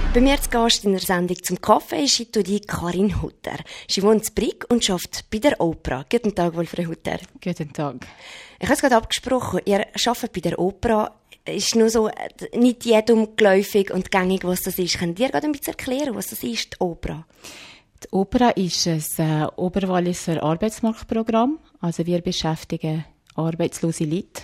Bei mir zu Gast in der Sendung «Zum Kaffee» ist heute die Karin Hutter. Sie wohnt in Brig und arbeitet bei der Oper. Guten Tag, wohl, Frau Hutter. Guten Tag. Ich habe es gerade abgesprochen, ihr arbeitet bei der Oper. Ist nur so nicht jedem geläufig und gängig, was das ist. Könnt ihr gerade ein bisschen erklären, was das ist, die Oper? Die Opera ist ein Oberwalliser Arbeitsmarktprogramm. Also wir beschäftigen arbeitslose Leute.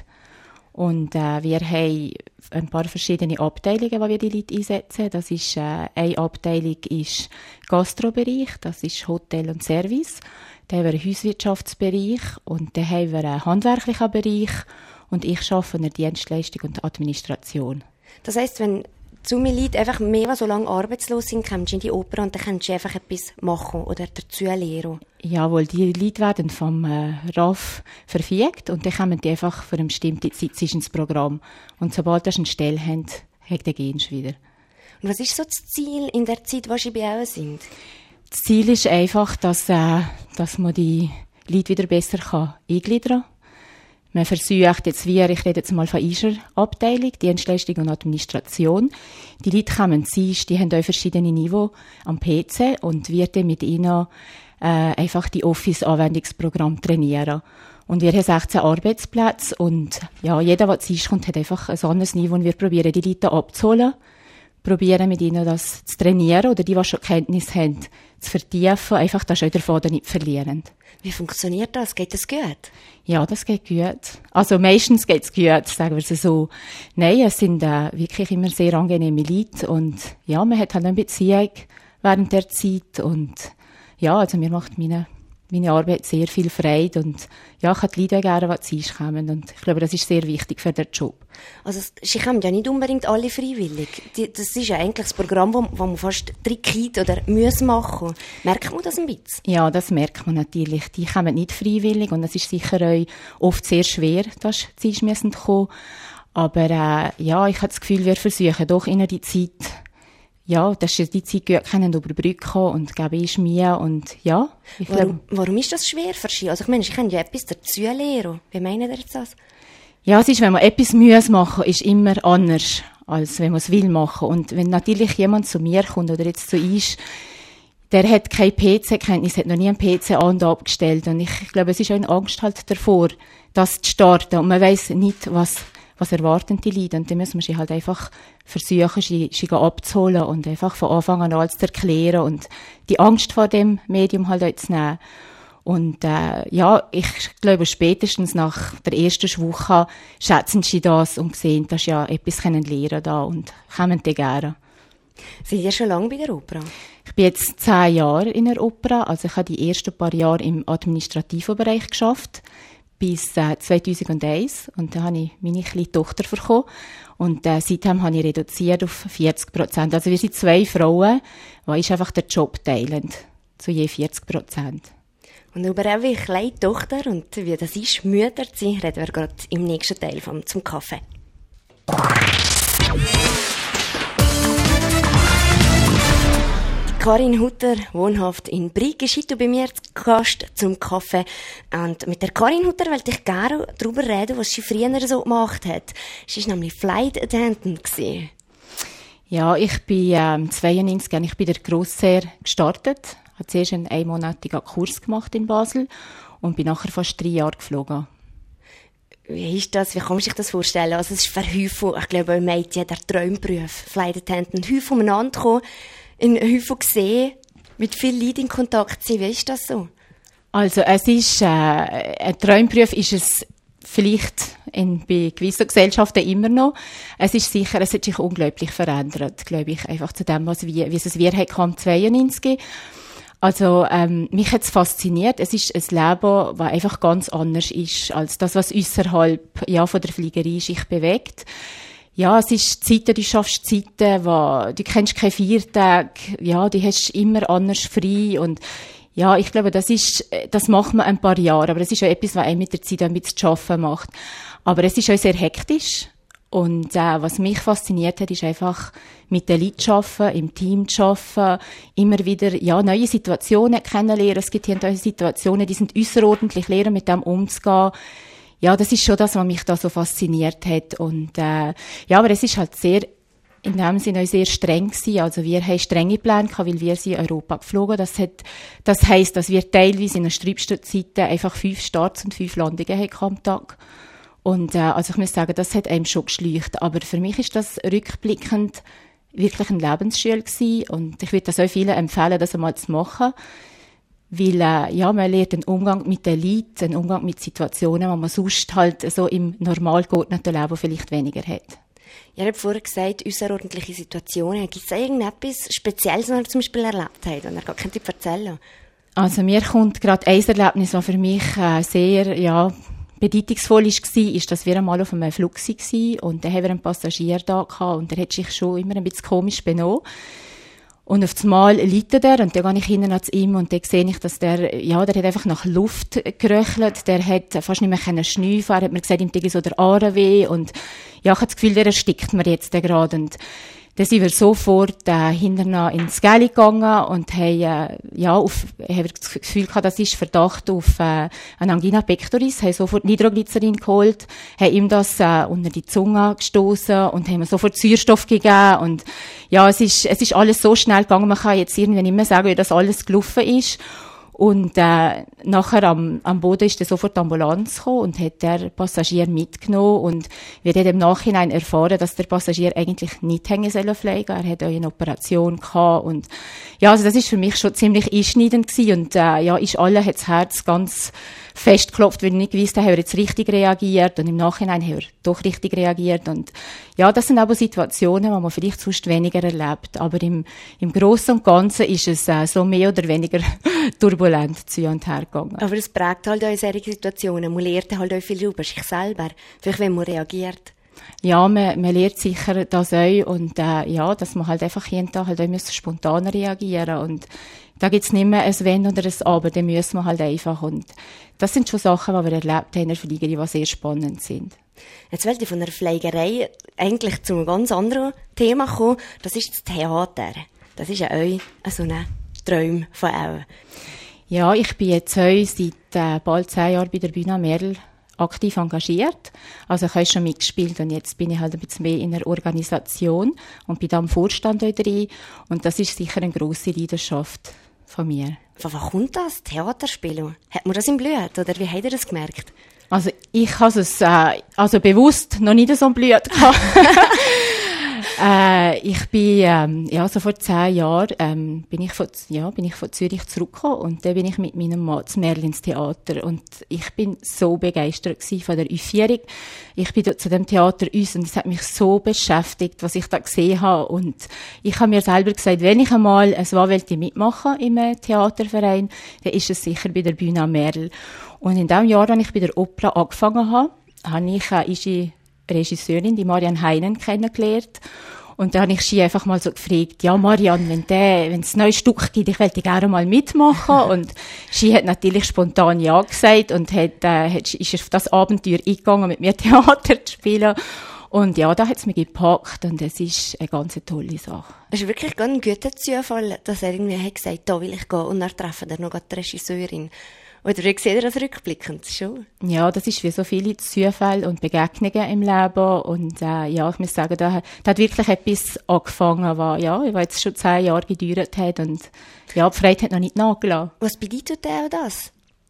Und wir haben ein paar verschiedene Abteilungen, wo wir die Leute einsetzen. Das ist, eine Abteilung ist Gastrobereich, das ist Hotel und Service. Dann haben wir einen Hauswirtschaftsbereich und dann haben wir einen handwerklichen Bereich. Und ich arbeite in der Dienstleistung und Administration. Das heisst, wenn zu mir Leute einfach mehr so lange arbeitslos sind, kommst du in die Oper und dann kannst du einfach etwas machen oder dazu lernen. Jawohl, die Leute werden vom RAF verfügt und dann kommen die einfach für eine bestimmte Zeit ins Programm. Und sobald sie eine Stelle haben, dann gehen sie wieder. Und was ist so das Ziel in der Zeit, wo sie bei euch sind? Das Ziel ist einfach, dass man die Leute wieder besser eingliedern kann. Man versucht jetzt, ich rede jetzt mal von unserer Abteilung, Dienstleistung und Administration. Die Leute kommen die haben auch verschiedene Niveaus am PC und wir dann mit ihnen einfach die Office-Anwendungsprogramme trainieren. Und wir haben 16 Arbeitsplätze und ja, jeder, der zu uns kommt, hat einfach ein anderes Niveau und wir probieren, die Leute abzuholen, probieren mit ihnen das zu trainieren oder die schon Kenntnis haben, zu vertiefen, einfach, dass sie davon nicht verlieren. Wie funktioniert das? Geht das gut? Ja, das geht gut. Also meistens geht's gut, sagen wir es so. Nein, es sind wirklich immer sehr angenehme Leute und ja, man hat halt eine Beziehung während der Zeit und ja, also mir macht meine Arbeit sehr viel Freude und ja, ich habe die Leute gerne, die zu uns kommen und ich glaube, das ist sehr wichtig für den Job. Also sie kommen ja nicht unbedingt alle freiwillig. Das ist ja eigentlich das Programm, wo man fast trickigt oder machen muss. Merkt man das ein bisschen? Ja, das merkt man natürlich. Die kommen nicht freiwillig und es ist sicher auch oft sehr schwer, dass sie zu uns kommen. Aber ja, ich habe das Gefühl, wir versuchen doch in die Zeit, ja, dass sie die Zeit gut können überbrücken und geben ist mir und ja. Warum ist das schwer für Sie? Also ich meine, Sie können ja etwas dazu lernen. Wie meinen Sie das? Ja, es ist, wenn man etwas machen muss, ist immer anders, als wenn man es will machen. Und wenn natürlich jemand zu mir kommt oder jetzt zu uns, der hat keine PC-Kenntnis, hat noch nie einen PC an- und abgestellt. Und ich glaube, es ist auch eine Angst halt davor, das zu starten. Und man weiss nicht, was erwarten die Leute. Und dann müssen wir sie halt einfach versuchen, sie abzuholen und einfach von Anfang an alles zu erklären und die Angst vor dem Medium halt auch zu nehmen. Und ja, ich glaube, spätestens nach der ersten Woche schätzen sie das und sehen, dass sie ja etwas lernen da und kommen dann gerne. Sind Sie schon lange bei der Oper? Ich bin jetzt 10 Jahre in der Oper. Also ich habe die ersten paar Jahre im administrativen Bereich geschafft bis 2001 und dann habe ich meine kleine Tochter bekommen und seitdem habe ich reduziert auf 40%. Also wir sind 2 Frauen, die ist einfach den Job teilen, zu je 40%. Und über eine kleine Tochter und wie das ist, Mütter zu sein, reden wir gerade im nächsten Teil «Zum Kaffee». Karin Hutter, wohnhaft in Brig, ist heute bei mir zu Gast zum Kaffee. Und mit der Karin Hutter wollte ich gerne darüber reden, was sie früher so gemacht hat. Sie war nämlich Flight Attendant. Ja, ich bin 92 ich bin der Grossair gestartet. Ich habe zuerst einen einmonatigen Kurs gemacht in Basel und bin nachher fast 3 Jahre geflogen. Wie ist das? Wie kann man sich das vorstellen? Also es ist für Häufig, ich glaube, ein Mädchen, der Traumberuf, Flight Attendant, Häufig umeinander kommen, in Häufig gesehen, mit vielen Leuten in Kontakt sein. Wie ist das so? Also es ist, ein Traumberuf ist es vielleicht bei gewissen Gesellschaften immer noch. Es ist sicher, es hat sich unglaublich verändert, glaube ich, einfach zu dem, wie es wir hatten 92. Also, mich hat's fasziniert. Es ist ein Leben, das einfach ganz anders ist, als das, was ausserhalb, ja, von der Fliegerei sich bewegt. Ja, es ist Zeiten, du schaffst Zeiten, du kennst keine Feiertage, ja, du hast immer anders frei und, ja, ich glaube, das macht man ein paar Jahre, aber es ist auch etwas, was einem mit der Zeit ein bisschen zu arbeiten macht. Aber es ist auch sehr hektisch. Und was mich fasziniert hat, ist einfach mit den Leuten zu arbeiten, im Team zu arbeiten, immer wieder neue Situationen kennenlernen. Es gibt hier neue Situationen, die sind außerordentlich, lernen mit dem umzugehen. Ja, das ist schon das, was mich da so fasziniert hat. Und aber es ist halt sehr in dem Sinne auch sehr streng gewesen. Also wir haben strenge Pläne gehabt, weil wir sind in Europa geflogen. Das heisst, dass wir teilweise in den sträubsten Zeiten einfach 5 Starts und 5 Landungen hatten am Tag. Und also ich muss sagen, das hat einem schon geschleucht. Aber für mich ist das rückblickend wirklich ein Lebensschule gewesen. Und ich würde das auch vielen empfehlen, das einmal zu machen. Weil, man lernt einen Umgang mit den Leuten, einen Umgang mit Situationen, die man sonst halt so im normal geordneten Leben vielleicht weniger hat. Ja, ich habe vorher gesagt, außerordentliche Situationen. Gibt es irgendetwas Spezielles, was ihr zum Beispiel erlebt habt, was ihr gar nicht erzählen? Also mir kommt gerade ein Erlebnis, das für mich sehr bedeutungsvoll war, ist, dass wir einmal auf einem Flug waren und dann haben wir einen Passagier da gehabt und der hat sich schon immer ein bisschen komisch benommen. Und auf einmal liegt er und dann gehe ich hin zu ihm und dann sehe ich, dass der hat einfach nach Luft geröchelt, der hat fast nicht mehr schnüffeln, er hat mir gesagt, ihm tut so der Aare weh und ja, ich habe das Gefühl, der erstickt mir jetzt gerade. Und dann sind wir sofort hinterher ins Gäli gegangen und haben das Gefühl gehabt, das ist Verdacht auf eine Angina pectoris, haben sofort Nitroglycerin geholt, haben ihm das unter die Zunge gestoßen und haben ihm sofort Sauerstoff gegeben. Und ja, es ist alles so schnell gegangen, man kann jetzt irgendwie nicht mehr sagen, wie das alles gelaufen ist. Und nachher am Boden ist dann sofort die Ambulanz gekommen und hat der Passagier mitgenommen. Und wir haben im Nachhinein erfahren, dass der Passagier eigentlich nicht hängen sollen fliegen. Er hat auch eine Operation gehabt. Und ja, also das ist für mich schon ziemlich einschneidend gewesen. Und ist allen hat das Herz ganz fest geklopft, weil ich nicht gewusst habe, haben wir jetzt richtig reagiert. Und im Nachhinein haben wir doch richtig reagiert. Und ja, das sind aber Situationen, die man vielleicht sonst weniger erlebt. Aber im Großen und Ganzen ist es so mehr oder weniger turbulent zu und her gegangen. Aber es prägt halt auch in solchen Situationen. Man lernt halt auch viel über sich selber, vielleicht wenn man reagiert. Ja, man lernt sicher das auch und dass man halt einfach jeden Tag halt auch spontan reagieren und da gibt's nicht mehr ein Wenn oder ein Aber, dann müssen wir halt einfach und das sind schon Sachen, die wir erlebt haben in der Fliegerei, die sehr spannend sind. Jetzt wollte ich von der Fliegerei eigentlich zu einem ganz anderen Thema kommen, das ist das Theater. Das ist ja auch so ein Traum von euch. Ja, ich bin jetzt auch seit bald 10 Jahren bei der Bühne Merl aktiv engagiert. Also ich habe schon mitgespielt und jetzt bin ich halt ein bisschen mehr in der Organisation und bin da am Vorstand auch drin. Und das ist sicher eine grosse Leidenschaft von mir. Von wo kommt das, Theaterspielen? Hat man das im Blut oder wie habt ihr das gemerkt? Also ich habe es bewusst noch nicht so im Blut gehabt. Ich bin, so vor 10 Jahren, bin ich von Zürich zurückgekommen und dann bin ich mit meinem Mann zu Merl ins Theater und ich bin so begeistert gewesen von der Aufführung. Ich bin dort zu dem Theater uns und es hat mich so beschäftigt, was ich da gesehen habe und ich habe mir selber gesagt, wenn ich einmal mitmachen im Theaterverein, dann ist es sicher bei der Bühne Merl. Und in dem Jahr, als ich bei der Opera angefangen habe ich unsere Regisseurin, die Marianne Heinen, kennengelernt. Und dann habe ich sie einfach mal so gefragt, ja, Marianne, wenn es ein neues Stück gibt, ich wollte gerne mal mitmachen. Und sie hat natürlich spontan ja gesagt und ist auf das Abenteuer eingegangen, mit mir Theater zu spielen. Und ja, da hat es mich gepackt und es ist eine ganz tolle Sache. Es ist wirklich ein guter Zufall, dass er irgendwie hat gesagt, da will ich gehen und dann treffen wir noch die Regisseurin. Oder wie seht ihr das rückblickend schon? Ja, das ist wie so viele Zufälle und Begegnungen im Leben. Und ich muss sagen, da hat wirklich etwas angefangen, was jetzt schon 10 Jahre gedauert hat. Und ja, die Freude hat noch nicht nachgelassen. Was bedeutet denn das?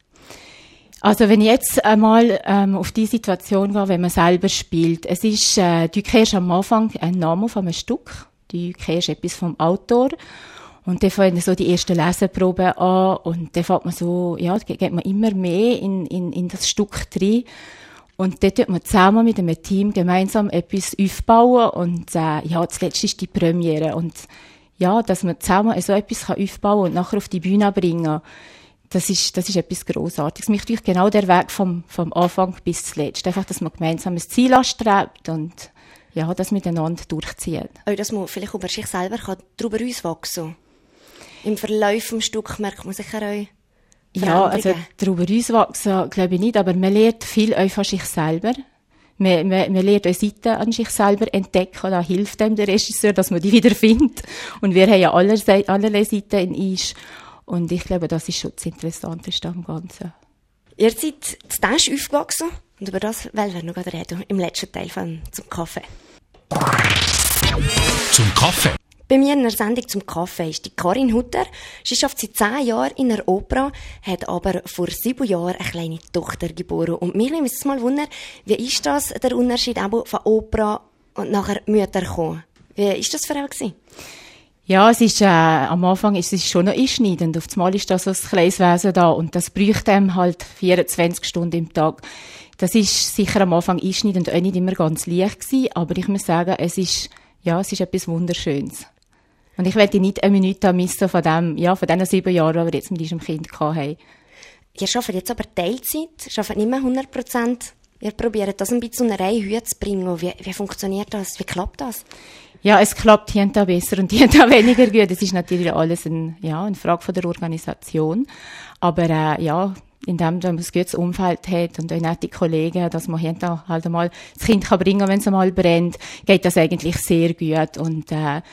Also wenn ich jetzt einmal auf die Situation gehe, wenn man selber spielt, es ist, du kehrst am Anfang einen Namen von einem Stück, du kehrst etwas vom Autor. Und dann fangen so die ersten Leseproben an und dann fängt man so, geht man immer mehr in das Stück drin. Und dann tut man zusammen mit einem Team gemeinsam etwas aufbauen und zuletzt ist die Premiere. Und ja, dass man zusammen so etwas aufbauen kann und nachher auf die Bühne bringen, das ist etwas Grossartiges. Mich durch genau der Weg vom Anfang bis zuletzt. Einfach, dass man gemeinsam ein Ziel anstrebt und das miteinander durchzieht. Auch, dass man vielleicht über sich selber darüber auswachsen kann. Im Verlauf des Stücks merkt man sicher auch Ja, also darüber auswachsen glaube ich nicht, aber man lernt viel auch von sich selber. Man lernt auch Seiten an sich selber entdecken, da hilft dem der Regisseur, dass man die wieder findet. Und wir haben ja allerlei Seiten in uns. Und ich glaube, das ist schon das Interessanteste am Ganzen. Ihr seid zu Dash aufgewachsen und über das wollen wir noch reden im letzten Teil zum Kaffee. Zum Kaffee. Bei mir in der Sendung zum Kaffee ist die Karin Hutter. Sie arbeitet seit 10 Jahren in der Opera, hat aber vor 7 Jahren eine kleine Tochter geboren. Und mich nimmt es mal Wunder, wie ist das, der Unterschied von Opera und nachher Mütter kommen? Wie ist das für euch gewesen? Ja, es ist, am Anfang ist es schon noch einschneidend. Auf einmal ist da so ein kleines Wesen da und das bräuchte einem halt 24 Stunden im Tag. Das ist sicher am Anfang einschneidend und auch nicht immer ganz leicht gewesen, aber ich muss sagen, es ist etwas Wunderschönes. Und ich werde nicht eine Minute missen von diesen 7 Jahren, die wir jetzt mit unserem Kind hatten. Ihr arbeitet jetzt aber Teilzeit, arbeitet nicht mehr 100%. Ihr probiert das ein bisschen unter eine Hüte zu bringen. Wie funktioniert das? Wie klappt das? Ja, es klappt hier und da besser und hier und da weniger gut. Es ist natürlich alles eine Frage von der Organisation. Aber indem man ein gutes Umfeld hat und auch nette Kollegen, dass man hier und da halt einmal das Kind bringen kann, wenn es einmal brennt, geht das eigentlich sehr gut. Und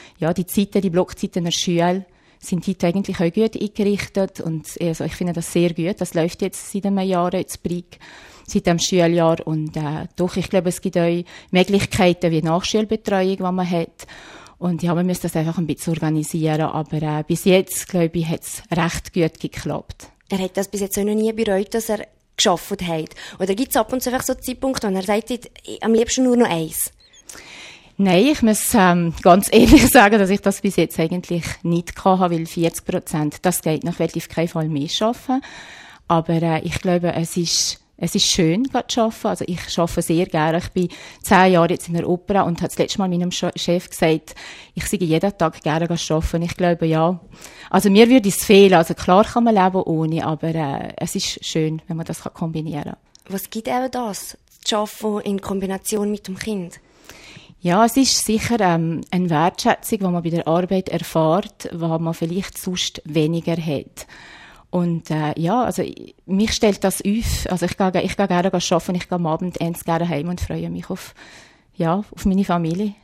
die Blockzeiten in der Schule sind heute eigentlich auch gut eingerichtet. Und also ich finde das sehr gut. Das läuft jetzt seit einem Jahr in Brig, seit dem Schuljahr. Und ich glaube, es gibt auch Möglichkeiten wie Nachschulbetreuung, die man hat. Und ja, man muss das einfach ein bisschen organisieren. Aber bis jetzt, glaube ich, hat es recht gut geklappt. Er hat das bis jetzt auch noch nie bereut, dass er gearbeitet hat. Oder gibt es ab und zu einfach so Zeitpunkte, wo er sagt, am liebsten nur noch eins? Nein, ich muss ganz ehrlich sagen, dass ich das bis jetzt eigentlich nicht hatte, weil 40%, das geht noch, werde ich auf keinen Fall mehr arbeiten. Aber ich glaube, es ist schön, zu arbeiten. Also ich arbeite sehr gerne. Ich bin 10 Jahre jetzt in der Opera und habe das letzte Mal meinem Chef gesagt, ich sei jeden Tag gerne arbeiten. Ich glaube, ja. Also mir würde es fehlen. Also klar kann man leben ohne, aber es ist schön, wenn man das kombinieren kann. Was gibt eben das Arbeiten in Kombination mit dem Kind? Ja, es ist sicher eine Wertschätzung, die man bei der Arbeit erfährt, die man vielleicht sonst weniger hat. Und also mich stellt das auf. Also ich gehe gerne arbeiten, ich gehe am Abend abends gerne heim und freue mich auf meine Familie.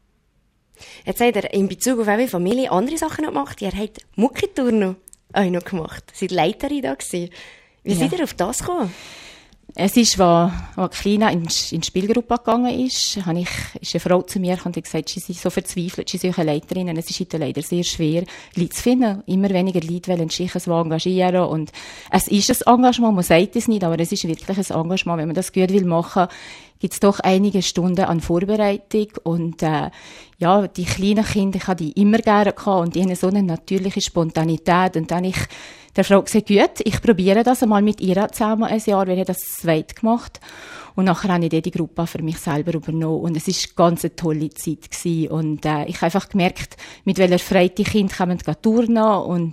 Jetzt habt ihr in Bezug auf eure Familie andere Sachen noch gemacht. Ihr habt Muckiturnen auch noch gemacht. Ihr seid Leiterin da gewesen. Wie seid ihr auf das gekommen? Es ist, als Kleina in die Spielgruppe gegangen ist eine Frau zu mir und hat gesagt, sie sei so verzweifelt, sie sei eine Leiterin. Und es ist heute leider sehr schwer, Leute zu finden. Immer weniger Leute wollen sich so engagieren. Und es ist ein Engagement, man sagt es nicht, aber es ist wirklich ein Engagement. Wenn man das gut machen will, gibt es doch einige Stunden an Vorbereitung. Und die kleinen Kinder, ich habe die immer gerne gehabt und die haben so eine natürliche Spontanität. Und dann der Frau gesagt, gut, ich probiere das einmal mit ihr zusammen ein Jahr, weil ich das zweit gemacht. Und nachher habe ich die Gruppe für mich selber übernommen. Und es war ganz eine tolle Zeit gewesen. Und ich habe einfach gemerkt, mit welcher Freude die Kinder kommen turnen und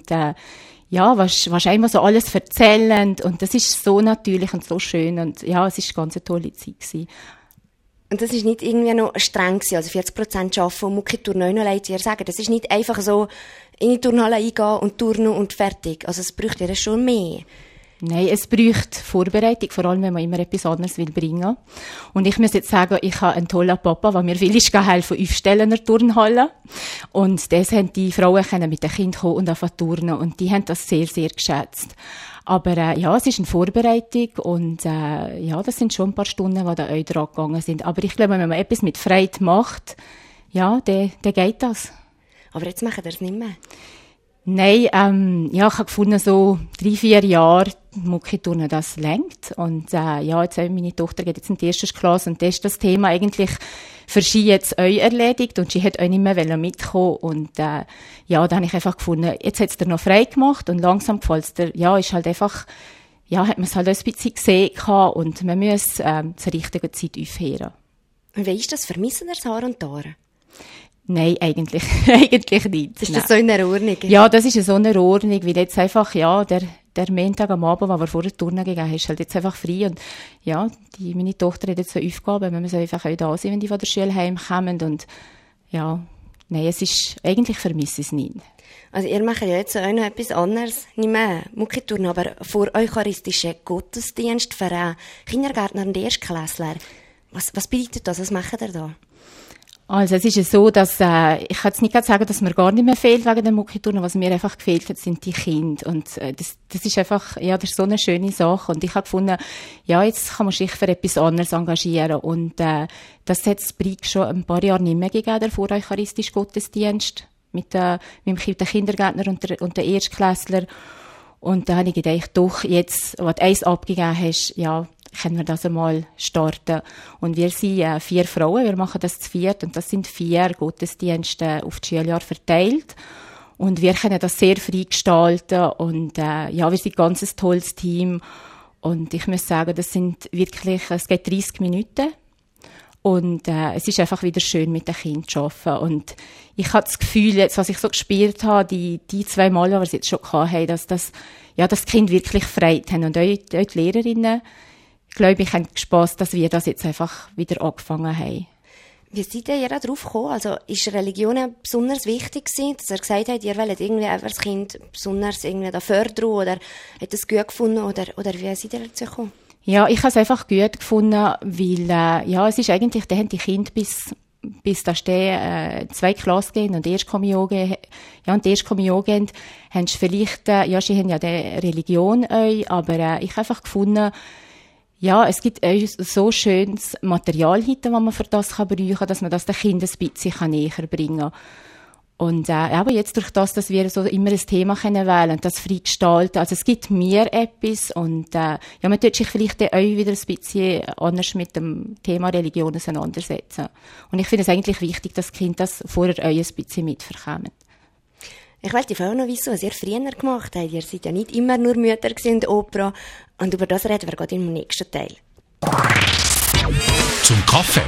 was einmal so alles erzählen. Und das ist so natürlich und so schön. Und ja, es war ganz eine tolle Zeit gewesen. Und das ist nicht irgendwie noch streng gewesen, also 40% arbeiten und Muckiturnen, Leute ihr sagen, das ist nicht einfach so in die Turnhalle eingehen und turnen und fertig. Also es bräuchte ja schon mehr. Nein, es braucht Vorbereitung, vor allem wenn man immer etwas anderes bringen will. Und ich muss jetzt sagen, ich habe einen tollen Papa, der mir viel helfen aufstellen in der Turnhalle. Und das haben die Frauen mit den Kindern kommen und anfangen turnen. Und die haben das sehr, sehr geschätzt. Aber es ist eine Vorbereitung und das sind schon ein paar Stunden, die da auch dran gegangen sind. Aber ich glaube, wenn man etwas mit Freude macht, dann geht das. Aber jetzt machen wir es nicht mehr? Nein, ich habe gefunden, so 3-4 Jahre Muckiturnen, das reicht. Und jetzt meine Tochter geht jetzt in die 1. Klasse und da ist das Thema eigentlich für sie jetzt auch erledigt und sie hat auch nicht mehr mitkommen. Und dann habe ich einfach gefunden, jetzt hat es dir noch frei gemacht und langsam gefällt es dir. Ist halt einfach, hat man es halt ein bisschen gesehen gehabt und man muss zur richtigen Zeit aufhören. Und wie ist das? Vermissen ihr Haar und Haare? Nein, eigentlich nicht. Ist das so in der Ordnung? Ja, das ist so eine Ordnung, weil jetzt einfach, der Montag am Abend, wo wir vor der Turnen gegangen ist halt jetzt einfach frei und meine Tochter hat jetzt so Aufgaben, wir müssen einfach auch da sein, wenn die von der Schule heimkommen und es ist, eigentlich vermisse ich es nicht. Also ihr macht ja jetzt auch noch etwas anderes, nicht mehr Muckiturnen, aber vor eucharistischen Gottesdienst für Kindergärtner und Erstklässler. Was bedeutet das? Was macht ihr da? Also es ist ja so, dass ich kann jetzt nicht gerade sagen, dass mir gar nicht mehr fehlt wegen der Muckiturnen. Was mir einfach gefehlt hat, sind die Kinder. Und das ist einfach, ja, das ist so eine schöne Sache. Und ich habe gefunden, ja, jetzt kann man sich für etwas anderes engagieren. Und das hat es Brig schon ein paar Jahre nicht mehr gegeben, der voreucharistische Gottesdienst mit den Kindergärtner und den Erstklässler. Und da habe ich gedacht, doch, jetzt, was du eins abgegeben hast, ja, können wir das einmal starten. Und wir sind 4 Frauen, wir machen das zu 4 und das sind 4 Gottesdienste auf das Schuljahr verteilt. Und wir können das sehr frei gestalten und ja, wir sind ein ganz tolles Team. Und ich muss sagen, es geht 30 Minuten. Und es ist einfach wieder schön, mit den Kindern zu arbeiten. Und ich habe das Gefühl, jetzt, was ich so gespürt habe, die 2 Mal, die wir es jetzt schon hatten, dass das Kind wirklich Freude haben. Und auch die Lehrerinnen, glaube ich, haben Spass, dass wir das jetzt einfach wieder angefangen haben. Wie seid ihr darauf gekommen? Also, ist Religion besonders wichtig gewesen, dass ihr gesagt habt, ihr wollt irgendwie einfach das Kind besonders irgendwie da fördern oder hat es gut gefunden oder wie seid ihr dazu gekommen? Ja, ich habe es einfach gut gefunden, weil, ja, es ist eigentlich, da haben die Kinder bis da stehen, 2 Klassen gehen und Erstkommunion gehen, haben sie vielleicht, ja, sie haben ja die Religion euch, aber ich habe einfach gefunden, ja, es gibt so schönes Material heute, was man für das brauchen kann, dass man das den Kindern ein bisschen näher bringen kann. Und aber jetzt durch das, dass wir so immer ein Thema können wählen und das frei gestalten, also es gibt mir etwas und ja, man tut sich vielleicht auch wieder ein bisschen anders mit dem Thema Religion auseinandersetzen. Und ich finde es eigentlich wichtig, dass die Kinder das vorher ein bisschen mitverkommen. Ich wollte die Frau noch wissen, was ihr früher gemacht habt. Ihr seid ja nicht immer nur Mütter in der Opera. Und über das reden wir gerade im nächsten Teil. Zum Kaffee.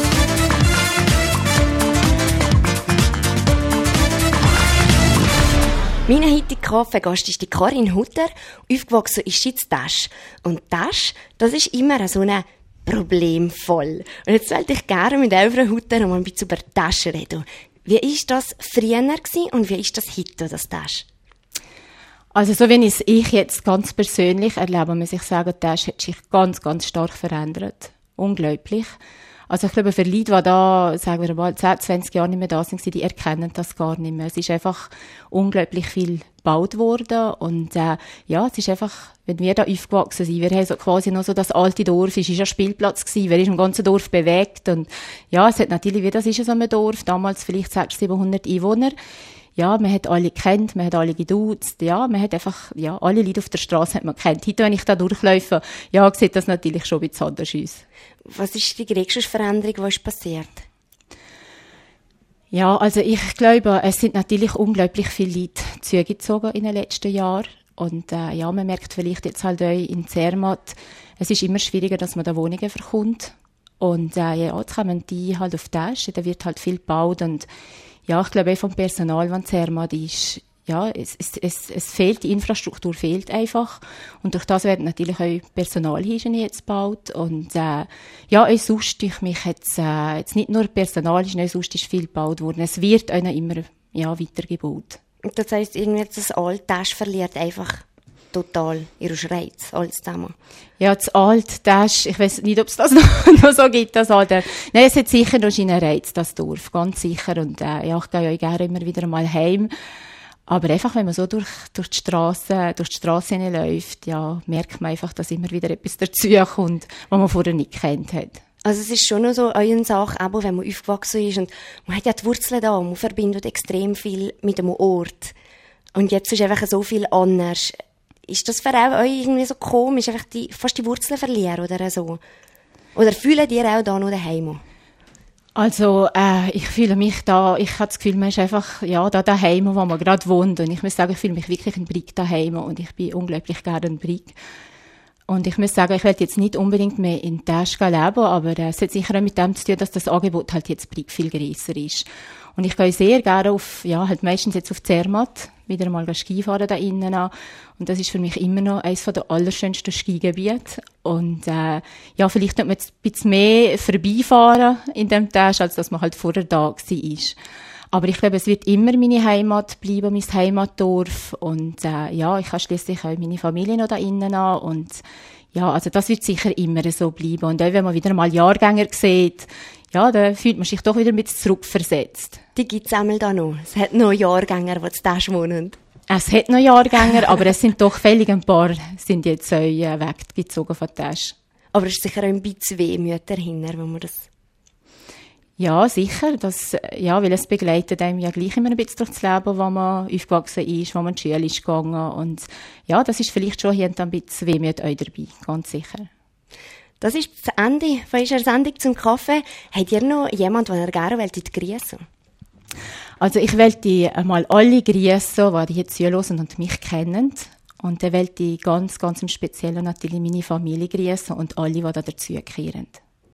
Mein heutiger Kaffeegast ist die Karin Hutter. Aufgewachsen ist sie in Tesch. Und Tesch, das ist immer so ein Problemfall. Und jetzt wollte ich gerne mit Frau Hutter noch mal ein bisschen über Tesch reden. Wie war das früher und wie ist das heute, das Tesch? Also so wie ich jetzt ganz persönlich erlebe, muss ich sagen, Tesch hat sich ganz, ganz stark verändert. Unglaublich. Also ich glaube, für Leute, die da, sagen wir mal, 10, 20 Jahre nicht mehr da sind, die erkennen das gar nicht mehr. Es ist einfach unglaublich viel gebaut worden und ja, es ist einfach, wenn wir da aufgewachsen sind, wir haben so quasi noch so das alte Dorf, es war ja Spielplatz gewesen, wir ist im ganzen Dorf bewegt und ja, es hat natürlich, wie das ist so ein Dorf, damals vielleicht 600, 700 Einwohner. Ja, man hat alle gekannt, man hat alle geduzt, ja, man hat einfach, ja, alle Leute auf der Straße hat man gekannt. Heute, wenn ich da durchläufe, ja, sieht das natürlich schon ein bisschen anders aus. Was ist die größte Veränderung, die ist passiert? Ja, also ich glaube, es sind natürlich unglaublich viele Leute zugezogen in den letzten Jahren. Und ja, man merkt vielleicht jetzt halt auch in Zermatt, es ist immer schwieriger, dass man da Wohnungen bekommt. Und ja, jetzt kommen die halt auf Tesch, da wird halt viel gebaut und ja, ich glaube auch vom Personal, wenn Zermatt ist, ja, es fehlt, die Infrastruktur fehlt einfach. Und durch das werden natürlich auch Personalhygiene jetzt gebaut. Und, ja, auch sonst, durch mich jetzt nicht nur Personal, auch sonst ist viel gebaut worden. Es wird auch noch immer, ja, weitergebaut. Das heisst, irgendwie das Alt-Tesch verliert einfach total ihren Reiz, alles zusammen. Ja, das Alt-Tesch, ich weiss nicht, ob es das noch so gibt, das Alte. Nein, es hat sicher noch seinen Reiz, das Dorf, ganz sicher. Und, ja, ich gehe ja gerne immer wieder mal heim. Aber einfach, wenn man so durch die Strasse hineinläuft, ja, merkt man einfach, dass immer wieder etwas dazukommt, was man vorher nicht gekannt hat. Also es ist schon noch so eine Sache, aber wenn man aufgewachsen ist und man hat ja die Wurzeln da, man verbindet extrem viel mit einem Ort. Und jetzt ist einfach so viel anders. Ist das für euch irgendwie so komisch, einfach fast die Wurzeln verlieren oder so? Oder fühlen ihr auch da noch daheim? Also, ich fühle mich da, ich habe das Gefühl, man ist einfach, ja, da daheim, wo man gerade wohnt. Und ich muss sagen, ich fühle mich wirklich in Brig daheim und ich bin unglaublich gerne in Brig. Und ich muss sagen, ich will jetzt nicht unbedingt mehr in Tesch leben, aber es hat sicher auch mit dem zu tun, dass das Angebot halt jetzt Brig viel grösser ist. Und ich gehe sehr gerne halt meistens jetzt auf Zermatt, wieder mal Skifahren da innen an. Und das ist für mich immer noch eines der allerschönsten Skigebiete. Und, ja, vielleicht nicht man jetzt ein bisschen mehr vorbeifahren in dem Tesch, als dass man halt vorher da war. Aber ich glaube, es wird immer meine Heimat bleiben, mein Heimatdorf. Und, ja, ich habe schliesslich auch meine Familie noch da innen an. Und, ja, also das wird sicher immer so bleiben. Und auch wenn man wieder mal Jahrgänger sieht, ja, da fühlt man sich doch wieder ein bisschen zurückversetzt. Die gibt's einmal da noch. Es hat noch Jahrgänger, die zu Tasch wohnen. Es hat noch Jahrgänger, aber es sind doch fällig ein paar, sind jetzt weggezogen von der Tasche. Aber es ist sicher auch ein bisschen Wehmüt dahinter, wenn man das... Ja, sicher. Weil es begleitet einem ja gleich immer ein bisschen durch das Leben, wo man aufgewachsen ist, wo man in die Schule ist gegangen. Und ja, das ist vielleicht schon hier und da ein bisschen Wehmüt auch dabei, ganz sicher. Das ist das Ende von unserer Sendung zum Kaffee. Habt ihr noch jemanden, den ihr gerne grüßen? Also ich wollte einmal alle grüßen, die hier zuhören und mich kennen. Und dann wollte ich ganz, ganz im Speziellen natürlich meine Familie grüßen und alle, die da dazugehören.